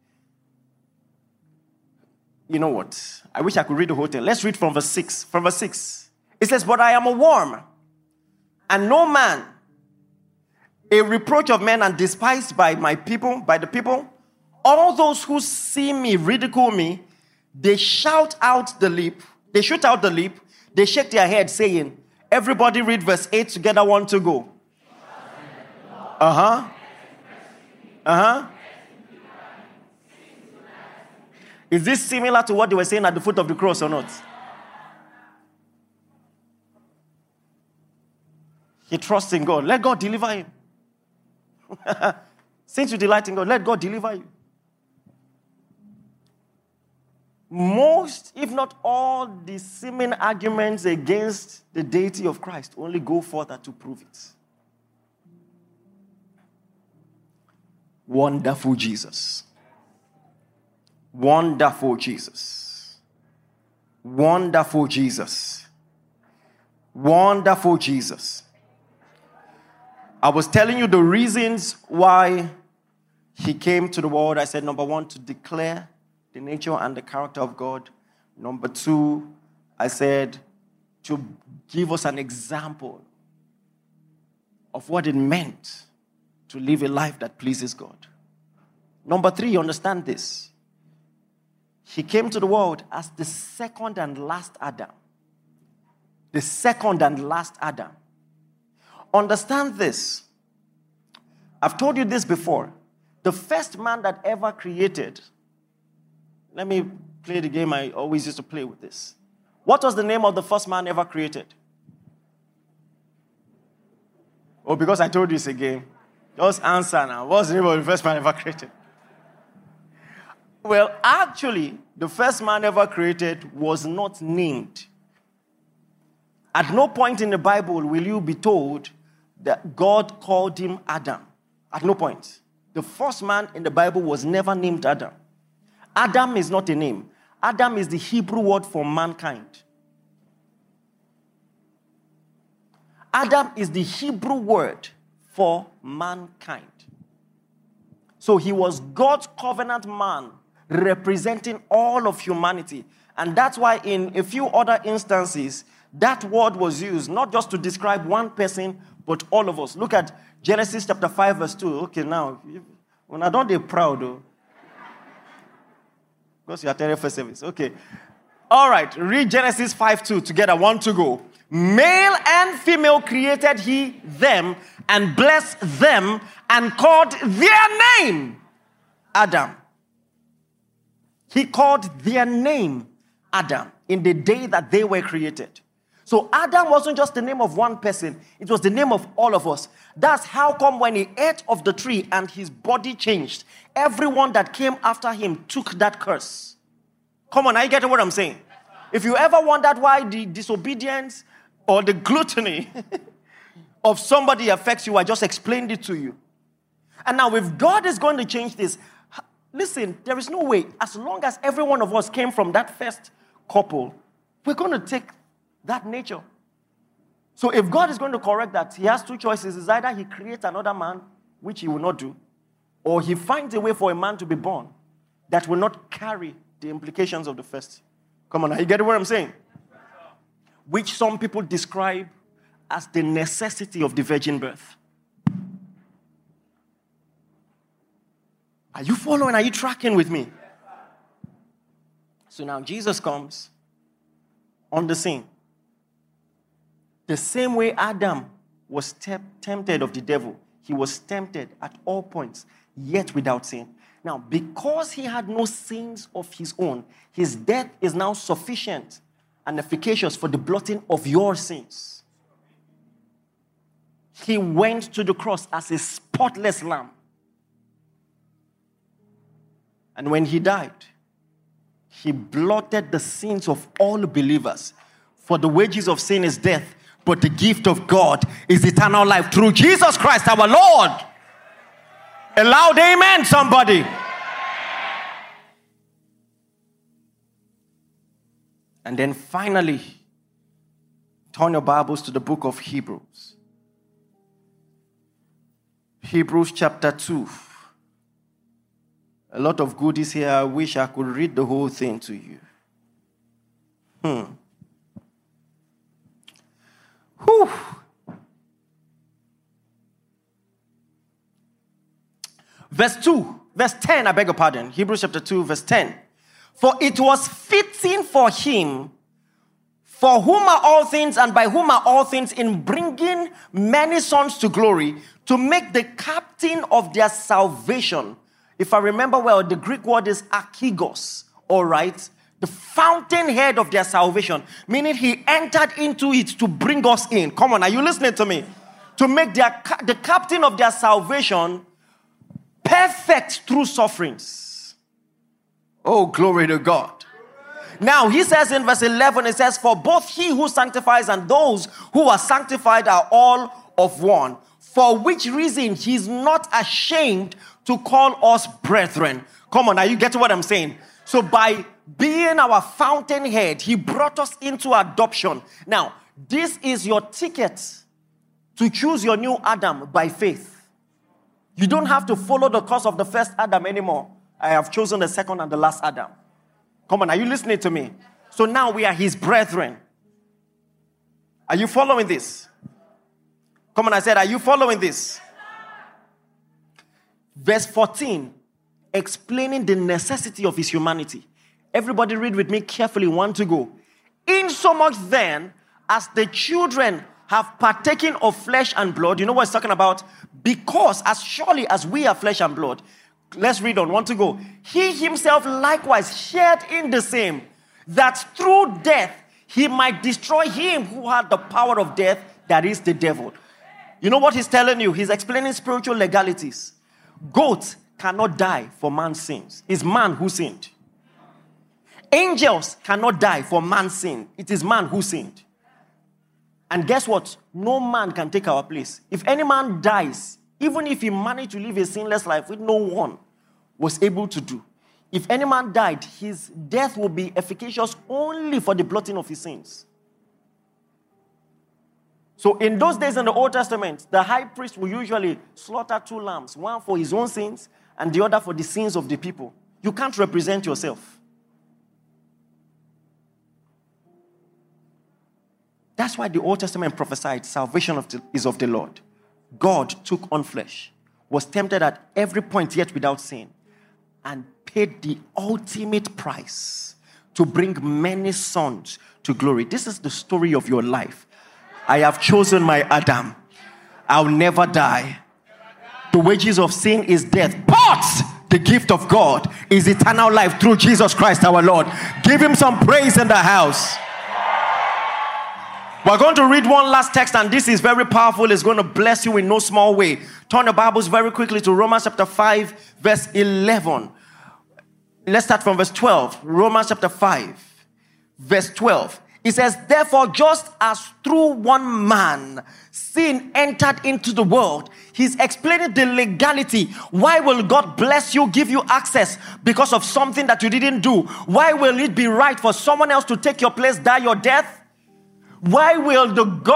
You know what? I wish I could read the whole thing. Let's read from verse 6. From verse 6. It says, but I am a worm, and no man, a reproach of men and despised by my people, by the people. All those who see me ridicule me. They shout out the lip. They shoot out the lip. They shake their head saying, everybody read verse 8 together. 1 to go. Is this similar to what they were saying at the foot of the cross or not? He trusts in God. Let God deliver him. Since you delight in God, let God deliver you. Most, if not all, the seeming arguments against the deity of Christ only go further to prove it. Wonderful Jesus. Wonderful Jesus. Wonderful Jesus. Wonderful Jesus. I was telling you the reasons why he came to the world. I said, number 1, to declare the nature and the character of God. Number 2, I said, to give us an example of what it meant to live a life that pleases God. Number 3, understand this. He came to the world as the second and last Adam. The second and last Adam. Understand this. I've told you this before. The first man that ever created, let me play the game I always used to play with this. What was the name of the first man ever created? Oh, because I told you it's a game. Just answer now. What's the name of the first man ever created? Well, actually, the first man ever created was not named. At no point in the Bible will you be told that God called him Adam. At no point. The first man in the Bible was never named Adam. Adam is not a name. Adam is the Hebrew word for mankind. Adam is the Hebrew word for mankind. So he was God's covenant man representing all of humanity. And that's why in a few other instances, that word was used not just to describe one person, but all of us. Look at Genesis chapter 5, verse 2. Okay, now, when I don't be proud, though, because you are telling first service. Okay. All right, read Genesis 5:2 together. 1 to go. Male and female created he them, and blessed them, and called their name Adam. He called their name Adam in the day that they were created. So Adam wasn't just the name of one person. It was the name of all of us. That's how come when he ate of the tree and his body changed, everyone that came after him took that curse. Come on, are you getting what I'm saying? If you ever wondered why the disobedience or the gluttony of somebody affects you, I just explained it to you. And now if God is going to change this, listen, there is no way. As long as every one of us came from that first couple, we're going to take that nature. So if God is going to correct that, he has two choices. It's either he creates another man, which he will not do, or he finds a way for a man to be born that will not carry the implications of the first. Come on, are you getting what I'm saying? Which some people describe as the necessity of the virgin birth. Are you following? Are you tracking with me? So now Jesus comes on the scene. The same way Adam was tempted of the devil, he was tempted at all points, yet without sin. Now, because he had no sins of his own, his death is now sufficient and efficacious for the blotting of your sins. He went to the cross as a spotless lamb. And when he died, he blotted the sins of all believers. For the wages of sin is death, but the gift of God is eternal life through Jesus Christ our Lord. A loud amen, somebody. And then finally, turn your Bibles to the book of Hebrews. Hebrews chapter 2. A lot of goodies here. I wish I could read the whole thing to you. Whew. Verse 10, I beg your pardon. Hebrews chapter 2, verse 10. For it was fitting for him, for whom are all things and by whom are all things, in bringing many sons to glory, to make the captain of their salvation. If I remember well, the Greek word is archegos, all right? The fountainhead of their salvation, meaning he entered into it to bring us in. Come on, are you listening to me? To make the captain of their salvation perfect through sufferings. Oh, glory to God. Now, he says in verse 11, it says, for both he who sanctifies and those who are sanctified are all of one. For which reason he's not ashamed to call us brethren. Come on, are you getting what I'm saying? So by being our fountainhead, he brought us into adoption. Now, this is your ticket to choose your new Adam by faith. You don't have to follow the course of the first Adam anymore. I have chosen the second and the last Adam. Come on, are you listening to me? So now we are his brethren. Are you following this? Come on, I said, are you following this? Verse 14, explaining the necessity of his humanity. Everybody read with me carefully. 1 to go. Insomuch then, as the children have partaken of flesh and blood. You know what it's talking about? Because as surely as we are flesh and blood. Let's read on. 1 to go. He himself likewise shared in the same, that through death he might destroy him who had the power of death, that is the devil. You know what he's telling you? He's explaining spiritual legalities. Goats cannot die for man's sins. It's man who sinned. Angels cannot die for man's sin. It is man who sinned. And guess what? No man can take our place. If any man dies, even if he managed to live a sinless life, which no one was able to do, if any man died, his death will be efficacious only for the blotting of his sins. So in those days in the Old Testament, the high priest will usually slaughter 2 lambs, one for his own sins and the other for the sins of the people. You can't represent yourself. That's why the Old Testament prophesied salvation is of the Lord. God took on flesh, was tempted at every point yet without sin, and paid the ultimate price to bring many sons to glory. This is the story of your life. I have chosen my Adam. I'll never die. The wages of sin is death, but the gift of God is eternal life through Jesus Christ our Lord. Give him some praise in the house. We're going to read one last text, and this is very powerful. It's going to bless you in no small way. Turn the Bibles very quickly to Romans chapter 5, verse 11. Let's start from verse 12. Romans chapter 5, verse 12. It says, therefore, just as through one man sin entered into the world, he's explaining the legality. Why will God bless you, give you access because of something that you didn't do? Why will it be right for someone else to take your place, die your death? Why will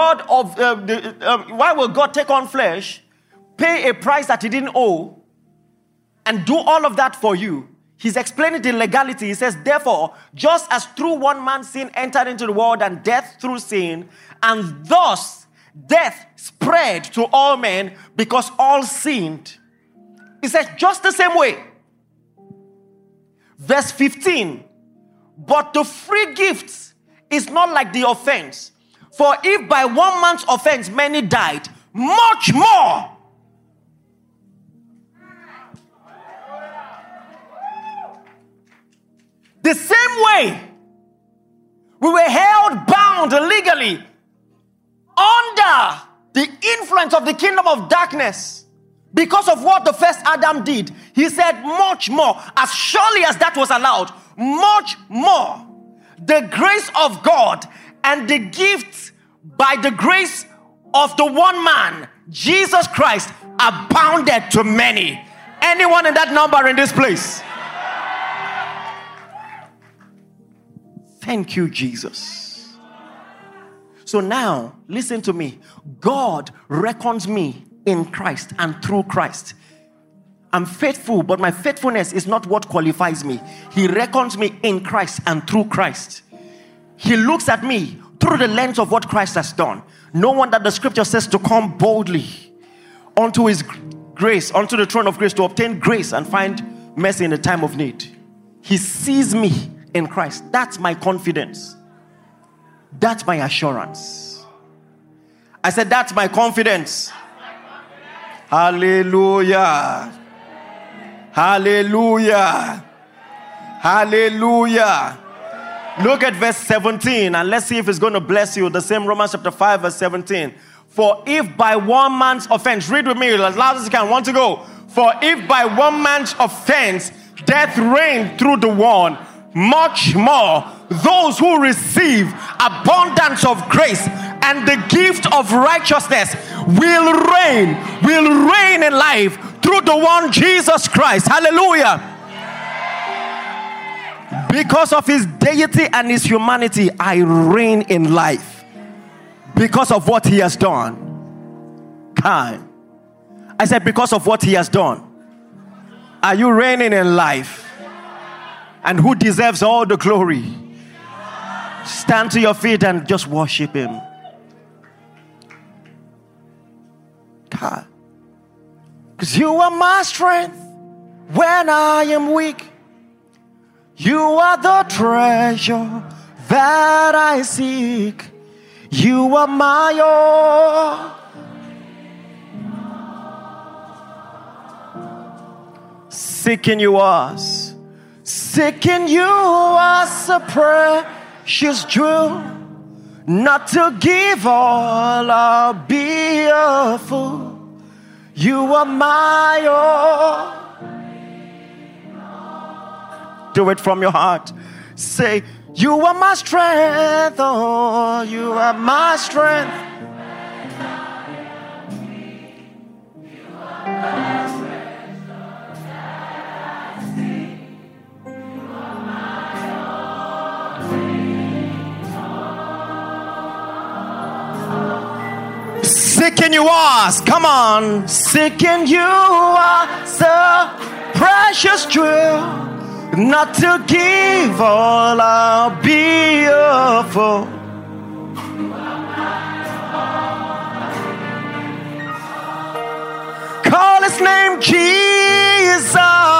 why will God take on flesh, pay a price that he didn't owe, and do all of that for you? He's explaining the legality. He says, therefore, just as through one man sin entered into the world, and death through sin, and thus death spread to all men because all sinned. He says, just the same way. Verse 15, but the free gifts is not like the offense. For if by one man's offense many died, much more. The same way we were held bound illegally under the influence of the kingdom of darkness because of what the first Adam did. He said much more. As surely as that was allowed, much more. The grace of God and the gift by the grace of the one man, Jesus Christ, abounded to many. Anyone in that number in this place? Thank you, Jesus. So now, listen to me. God reckons me in Christ and through Christ. I'm faithful, but my faithfulness is not what qualifies me. He reckons me in Christ and through Christ. He looks at me through the lens of what Christ has done. No one that the scripture says to come boldly unto his grace, unto the throne of grace, to obtain grace and find mercy in the time of need. He sees me in Christ. That's my confidence. That's my assurance. I said, that's my confidence. Hallelujah. Hallelujah. Hallelujah. Look at verse 17 and let's see if it's going to bless you. The same Romans chapter 5 verse 17. For if by one man's offense, read with me as loud as you can, 1 to go. For if by one man's offense death reigned through the one, much more those who receive abundance of grace and the gift of righteousness will reign in life through the one Jesus Christ. Hallelujah. Because of his deity and his humanity, I reign in life. Because of what he has done. Kind. I said because of what he has done. Are you reigning in life? And who deserves all the glory? Stand to your feet and just worship him. God. Because you are my strength when I am weak. You are the treasure that I seek. You are my all. Seeking you was a precious jewel, not to give all, I'll be a fool. You are my all. Do it from your heart. Say, you are my strength, oh, you are my strength. Seeking you was, come on, seeking you was a precious jewel, not to give all, I'll be a fool. Call his name Jesus.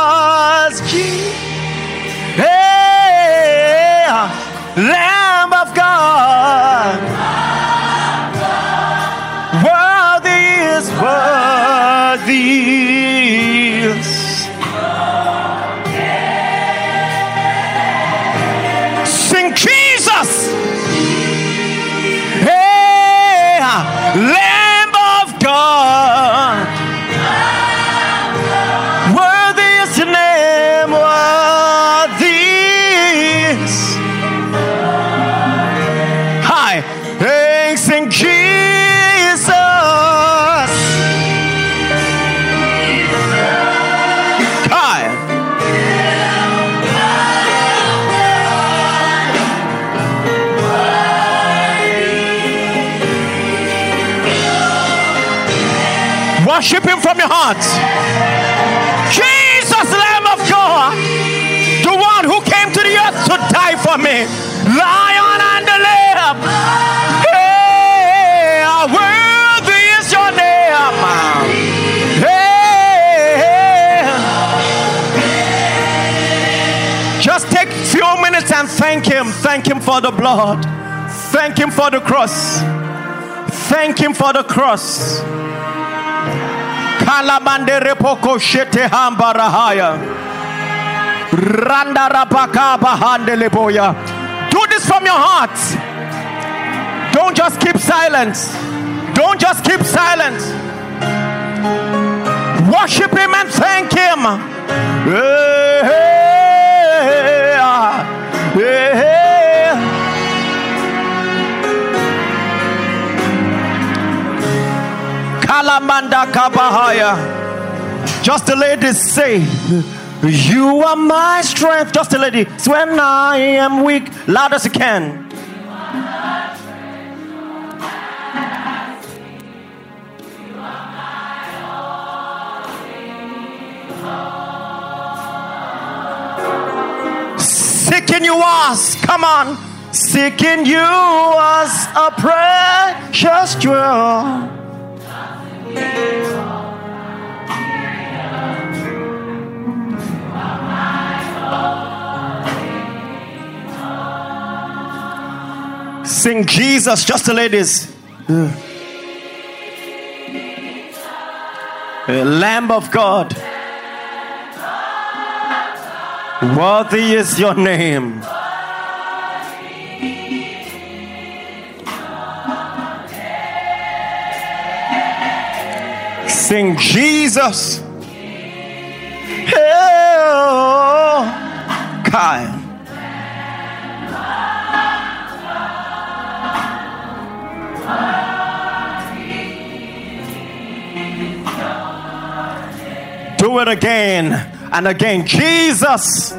Hey, Lamb of God. Worthy is sing Jesus. Hey, Lamb of God. Worthy is your name. Worthy is. Hi. Hey, sing Jesus. Worship him from your heart. Jesus, Lamb of God, the one who came to the earth to die for me. Lion and the Lamb. Hey, worthy is your name. Hey. Just take a few minutes and thank him. Thank him for the blood. Thank him for the cross. Thank him for the cross. Kalamande repoko shete hambarahaya. Randa rabaka bahande leboya. Do this from your heart. Don't just keep silent. Don't just keep silent. Worship him and thank him. Hey, hey, hey. Kalamanda kabahaya. Just the ladies say, you are my strength. Just the lady. It's when I am weak. Loud as you can. Seeking you was, come on. Seeking you was a precious jewel. Sing Jesus, just the ladies. Lamb of God. Worthy is your name. Sing Jesus. Oh, Kai. Do it again and again. Jesus.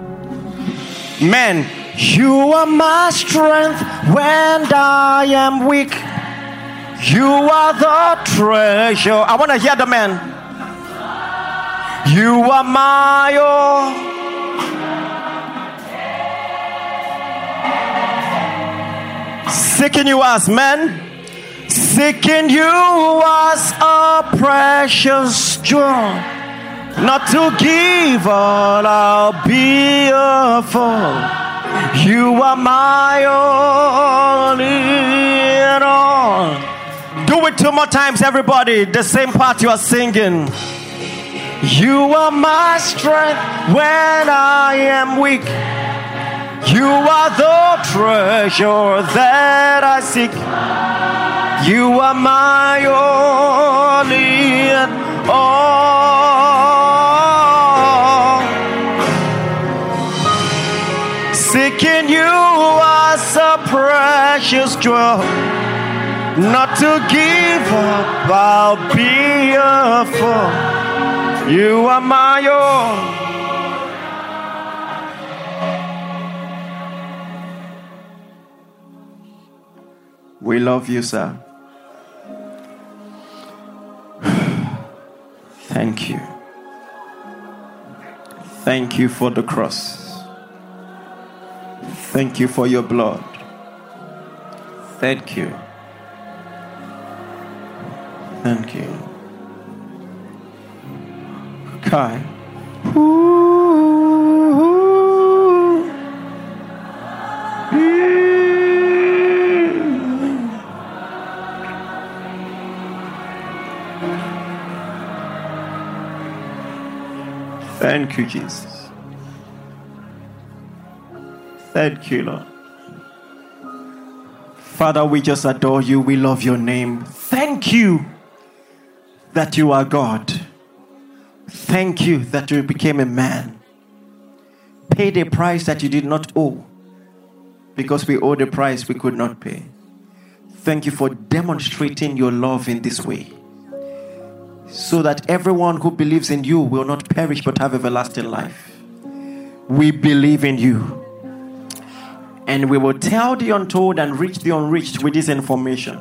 Men, you are my strength when I am weak. You are the treasure. I want to hear the man. You are my all. Seeking you as men. Seeking you as a precious jewel. not to give all, I'll be a fool. You are my only and all. Do it 2 more times, everybody. The same part you are singing. You are my strength when I am weak. You are the treasure that I seek. You are my only and all. Seeking you as a precious jewel, not to give up, I'll be a fool. You are my own. We love you, sir. Thank you. Thank you for the cross. Thank you for your blood. Thank you. Thank you. Kai. Thank you, Jesus. Thank you, Lord. Father, we just adore you. We love your name. Thank you that you are God. Thank you that you became a man. Paid a price that you did not owe, because we owed a price we could not pay. Thank you for demonstrating your love in this way, so that everyone who believes in you will not perish but have everlasting life. We believe in you, and we will tell the untold and reach the unreached with this information.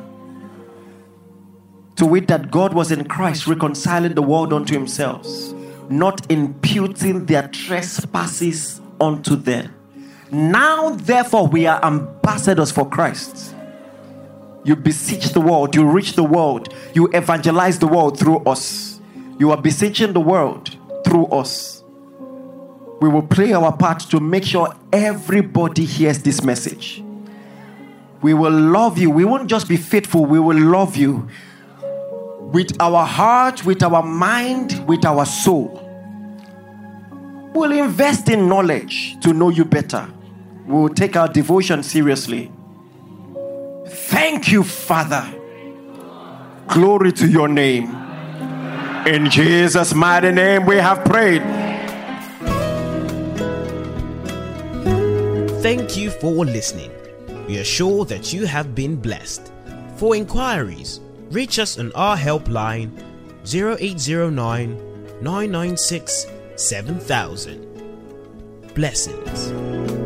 To wit, that God was in Christ reconciling the world unto himself, not imputing their trespasses unto them. Now therefore we are ambassadors for Christ. You beseech the world, you reach the world, you evangelize the world through us. You are beseeching the world through us. We will play our part to make sure everybody hears this message. We will love you. We won't just be faithful, we will love you with our heart, with our mind, with our soul. We'll invest in knowledge to know you better. We will take our devotion seriously. Thank you, Father. Glory to your name. In Jesus' mighty name we have prayed. Thank you for listening. We are sure that you have been blessed. For inquiries, reach us on our helpline 0809 996 7000. Blessings.